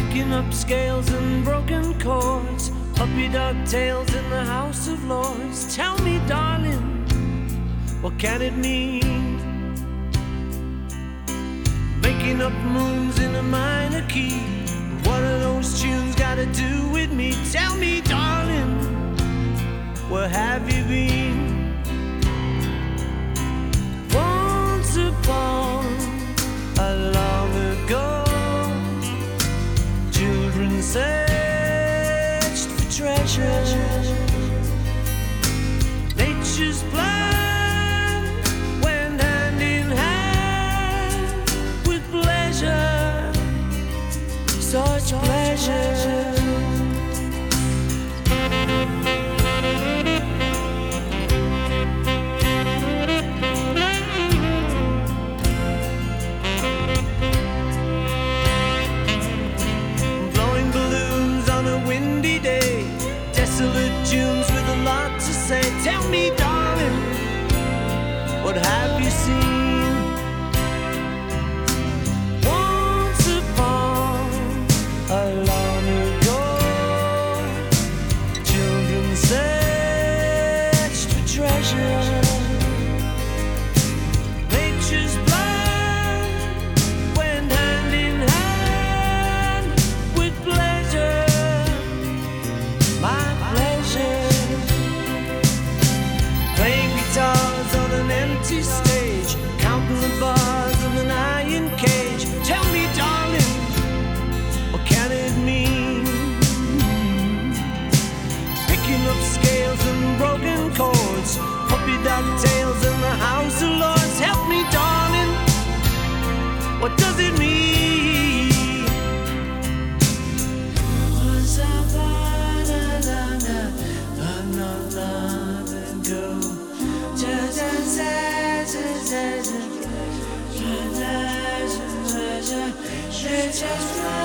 picking up scales and broken chords, puppy dog tails in the House of Lords. Tell me, darling, what can it mean? Making up moons in a minor key. What are those tunes got to do with me? Tell me, darling, where have you been? Once upon a long ago, children searched for treasure. Nature's plan went hand in hand with pleasure, such pleasure. Desolate tunes with a lot to say. Tell me, darling, what have you seen? Once upon a long ago, children searched for treasure. Nature's plan went hand in hand with pleasure. My pleasure. Playing guitars on an empty stage, counting the bars of an iron cage. Tell me, darling, what can it mean? Picking up scales and broken chords, puppy dog tails in the House of Lords. Help me, darling, what does it mean? Was I just